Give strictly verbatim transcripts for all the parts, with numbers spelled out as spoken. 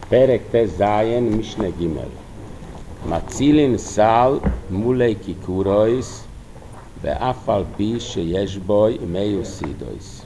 פרק ט"ז משנה ג' מצילין סל מולי קיקורויס ואף על פי שיש בוי מאיו szídois.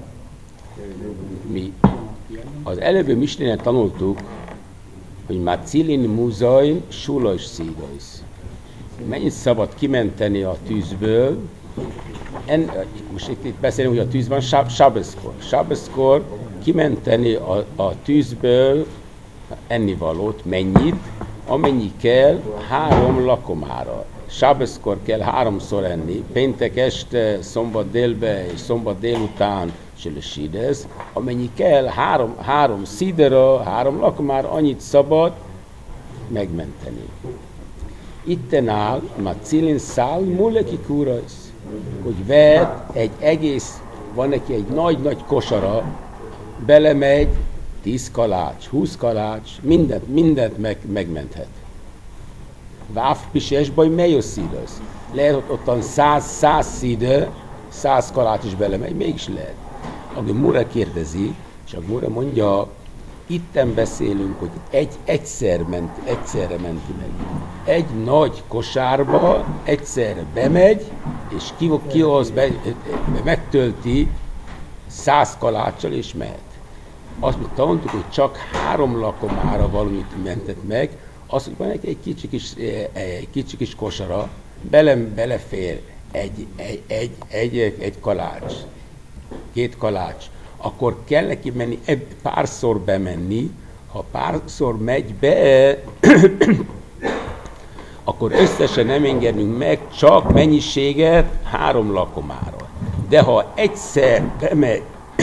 Mi az előbbi misnénél tanultuk, hogy Macilin múzain súlos szídois. Mennyit szabad kimenteni a tűzből? En, most itt, itt beszélünk, hogy a tűz van sábeszkor. Sábeszkor kimenteni a, a tűzből ennivalót, mennyit, amennyi kell három lakomára. Sábeszkor kell háromszor enni, péntek este, szombat délbe és szombat délután sülösídez, amennyi kell három, három szídera, három lakomára, annyit szabad megmenteni. Itten áll Macilin szál muleki kúrajsz, hogy vett egy egész, van neki egy nagy-nagy kosara, belemegy tíz kalács, húsz kalács, mindent, mindent meg, megmenthet. Váf pises baj, melyos szídesz. Lehet, hogy ottan száz, száz szíde, száz kalács is belemegy, mégis lehet. A Gemura kérdezi, és a Gemura mondja, itten beszélünk, hogy egy, egyszer ment, egyszerre menti meg. Egy nagy kosárba egyszerre bemegy, és ki, kihoz, be, megtölti száz kaláccsal, és mehet. Azt mondtuk, hogy csak három lakomára valamit mentett meg, az, hogy van egy, egy kicsi kis, egy kicsi kis kosara, bele, belefér egy, egy, egy, egy, egy kalács, két kalács, akkor kell neki menni, párszor bemenni, ha párszor megy be, akkor összesen nem engedünk meg csak mennyiséget három lakomára. De ha egyszer bemegy,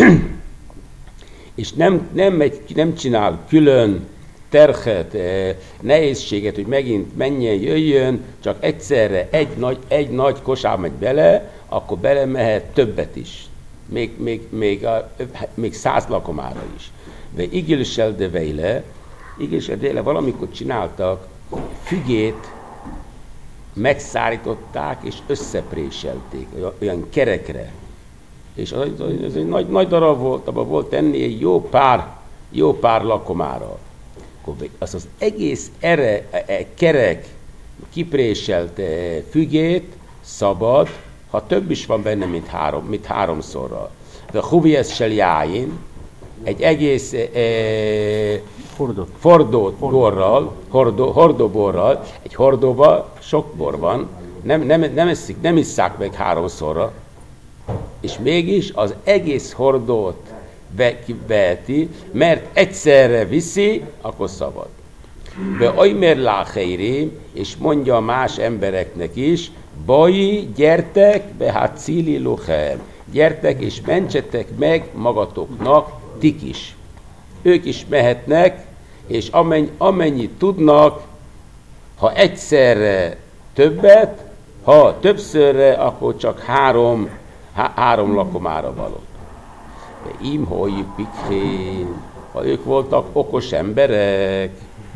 és nem, nem, megy, nem csinál külön terhet, nehézséget, hogy megint menjen, jöjjön, csak egyszerre egy nagy, egy nagy kosár megy bele, akkor belemehet többet is. Még, még, még, a, még száz lakomára is. De igilsel de vejle, igilsel de vejle valamikor csináltak, fügét megszárították és összepréselték, olyan kerekre. És az, az egy nagy, nagy darab volt, abban volt enni egy jó pár, jó pár lakomára. Az az egész ere, kerek kipréselt fügét szabad, ha több is van benne, mint, három, mint háromszorra. De huvieszsel jájén, egy egész e, hordót, hordót borral, hordó, hordóborral, egy hordóba sok bor van, nem, nem, nem, eszik, nem isszák meg háromszorra, és mégis az egész hordót veheti, mert egyszerre viszi, akkor szabad. Be ajmer láheirém, és mondja más embereknek is, baj, gyertek, be hát cili lochem, gyertek és mentsetek meg magatoknak, tik is. Ők is mehetnek, és amennyi, amennyit tudnak, ha egyszerre többet, ha többszörre, akkor csak három, há, három lakomára való. De im hoi pikhén, ha ők voltak okos emberek,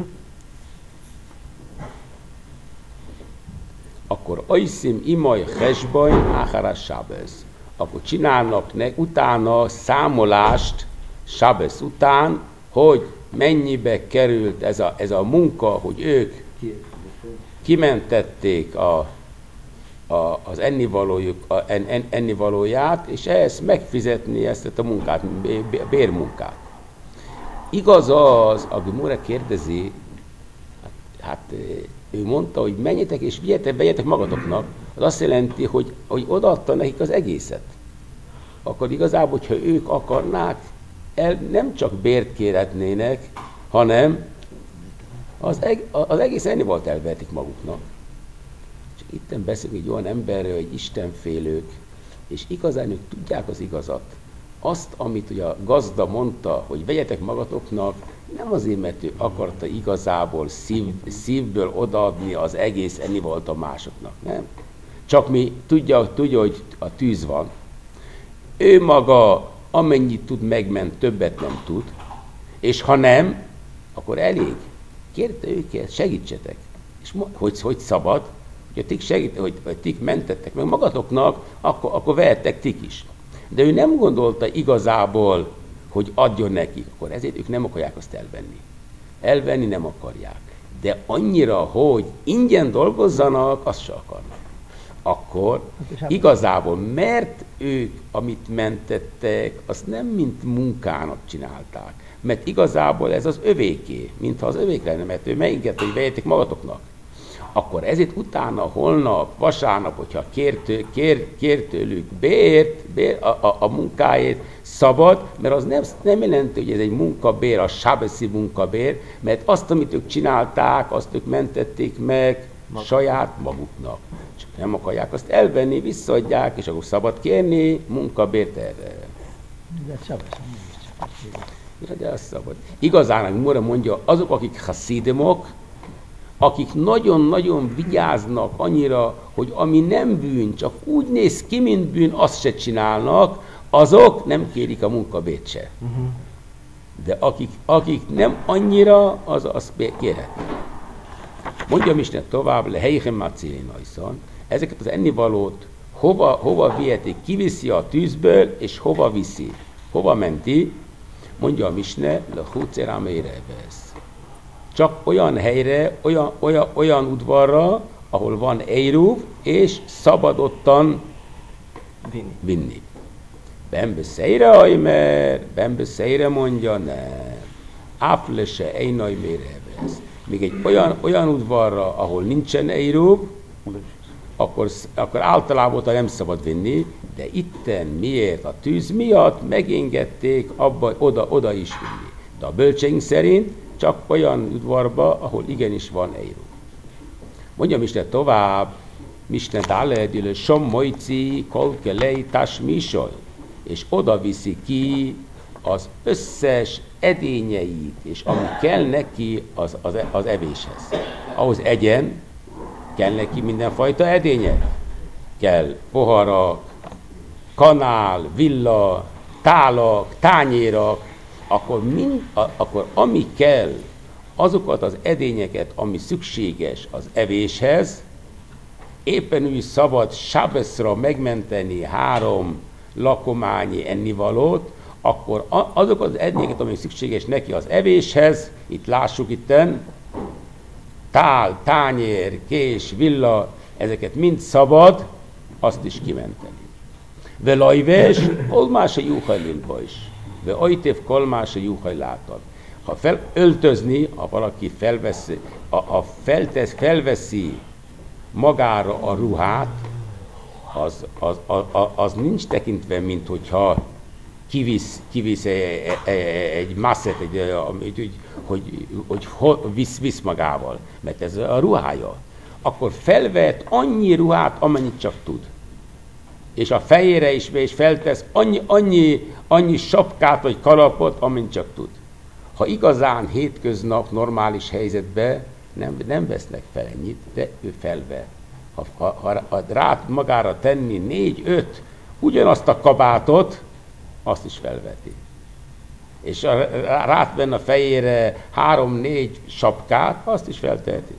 akkor ajszim imaj hesbaj áhara sábesz. Akkor csinálnak ne, utána számolást sábesz után, hogy mennyibe került ez a, ez a munka, hogy ők kimentették a, a, az ennivalójuk, a, en, en, ennivalóját, és ehhez megfizetni ezt a munkát, bérmunkát. Igaz az, a Gemura kérdezi, hát ő mondta, hogy menjetek és vigyetek, vegyetek magatoknak, az azt jelenti, hogy, hogy odaadta nekik az egészet. Akkor igazából, hogyha ők akarnák, el, nem csak bért kérhetnének, hanem az, eg, az egész ennivalót elvertik maguknak. És itten beszélünk egy olyan emberről, hogy istenfélők, és igazán ők tudják az igazat. Azt, amit ugye a gazda mondta, hogy vegyetek magatoknak, nem azért, mert ő akarta igazából szív, szívből odaadni az egész ennivalót a másoknak, nem? Csak mi tudja, tudja, hogy a tűz van. Ő maga amennyit tud megment, többet nem tud, és ha nem, akkor elég. Kérte őket, segítsetek. És hogy, hogy szabad, hogy tik, segít, hogy, hogy tik mentettek meg magatoknak, akkor, akkor vehettek tik is. De ő nem gondolta igazából, hogy adjon nekik, akkor ezért ők nem akarják azt elvenni. elvenni nem akarják. De annyira, hogy ingyen dolgozzanak, azt se akarnak. Akkor igazából, mert ők, amit mentettek, azt nem mint munkának csinálták. Mert igazából ez az övéké, mintha az övék lenne, mert ő melyiket, hogy vegyetek magatoknak. Akkor ezért utána, holnap, vasárnap, hogyha kér, kér, kér tőlük bért, bér, a, a, a munkáért szabad, mert az nem, nem jelenti, hogy ez egy munkabér, a sábeszi munkabér, mert azt, amit ők csinálták, azt ők mentették meg Mag. saját maguknak. Csak nem akarják azt elvenni, visszaadják, és akkor szabad kérni munkabért erre. De sábesz, Ja, de az szabad. Igazán, Mora mondja, azok, akik haszidemok, akik nagyon-nagyon vigyáznak annyira, hogy ami nem bűn, csak úgy néz ki, mint bűn, azt se csinálnak, azok nem kérik a munkabért se. Uh-huh. De akik, akik nem annyira, az azt kérhetnek. Mondja Misne tovább, le helyhem macilinaison, ezeket az ennivalót hova, hova vihetik, kiviszi a tűzből, és hova viszi, hova menti, mondja a Misne, le hucerám érebesz. Csak olyan helyre, olyan, olyan, olyan udvarra, ahol van Eiruv, és szabadottan vinni. vinni. Bembeszeire, ajmer, bembeszeire mondja, nem. Áflese einaj mérebesz. Még egy olyan, olyan udvarra, ahol nincsen Eiruv, akkor, akkor általában nem szabad vinni, de itten miért? A tűz miatt megengedték abba, oda, oda is vinni. De a bölcseink szerint csak olyan udvarba, ahol igenis van Eiruv. Mondja Misne tovább, Misne Daledil, Som Mojci, Kolkelei, Tasmisoj, és oda viszi ki az összes edényeit, és ami kell neki az, az, az evéshez. Ahhoz egyen, kell neki mindenfajta edénye. Kell poharak, kanál, villa, tálak, tányérak, akkor, mind, a, akkor ami kell, azokat az edényeket, ami szükséges az evéshez, éppen úgy szabad sábeszra megmenteni három lakományi ennivalót, akkor azokat az edényeket, ami szükséges neki az evéshez, itt lássuk itten, tál, tányér, kés, villa, ezeket mind szabad, azt is kimenteni. Velajves, olmása juhajlimba is. Ve ajtév kolmása juhajlátad. Ha fel, öltözni, ha valaki felveszi, a, a feltesz, felveszi magára a ruhát, az, az, az, az nincs tekintve, mint hogyha kivisz, kivisz egy, egy masszet, egy, hogy, hogy, hogy, hogy visz, visz magával, mert ez a ruhája. Akkor felvet annyi ruhát, amennyit csak tud. És a fejére is, és feltesz annyi, annyi, annyi sapkát vagy kalapot, amint csak tud. Ha igazán hétköznap, normális helyzetben nem, nem vesznek fel ennyit, de ő felvet. Ha, ha, ha, ha rá magára tenni négy-öt ugyanazt a kabátot, azt is felveti. És rátvenn a fejére három-négy sapkát, azt is felteheti.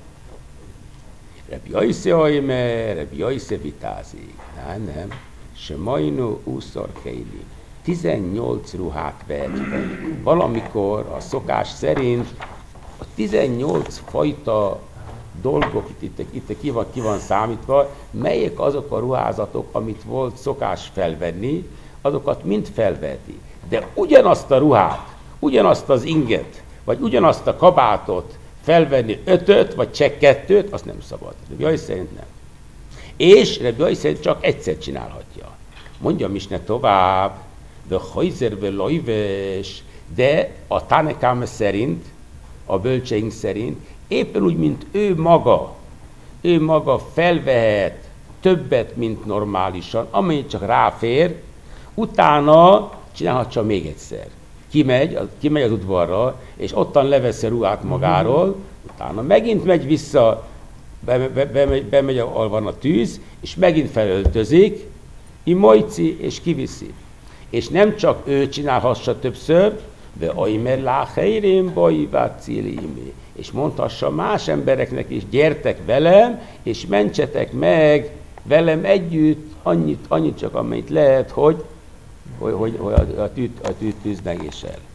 Rabbi Yoise oimer, Rabbi Yoise vitázik. Nem, nem. Semajnu úszor kéli. tizennyolc ruhát vett fel. Valamikor a szokás szerint a tizennyolc fajta dolgok, itt, itt, itt ki, van, ki van számítva, melyek azok a ruházatok, amit volt szokás felvenni, azokat mind felveti. De ugyanazt a ruhát, ugyanazt az inget, vagy ugyanazt a kabátot felvenni ötöt, vagy csak kettőt, azt nem szabad. Rabbi Yoise szerint nem. És Rabbi Yoise szerint csak egyszer csinálhatja. Mondja Misne tovább, de hajzerbe lojves, de a Tanekám szerint, a bölcseink szerint, éppen úgy, mint ő maga, ő maga felvehet többet, mint normálisan, amennyit csak ráfér, utána csinálhatja még egyszer. Kimegy, kimegy az udvarra, és ottan leveszi a ruhát magáról, utána megint megy vissza, bemegy, bemegy, bemegy ahol van a tűz, és megint felöltözik, imojci, és kiviszi. És nem csak ő csinálhassa többször, de aimer láhelyrén bajivát cílimi, és mondhassa más embereknek is, gyertek velem, és mentsetek meg velem együtt, annyit, annyit csak amennyit lehet, hogy, hogy, hogy, hogy a, a, tűz, a tűz, tűz megésel.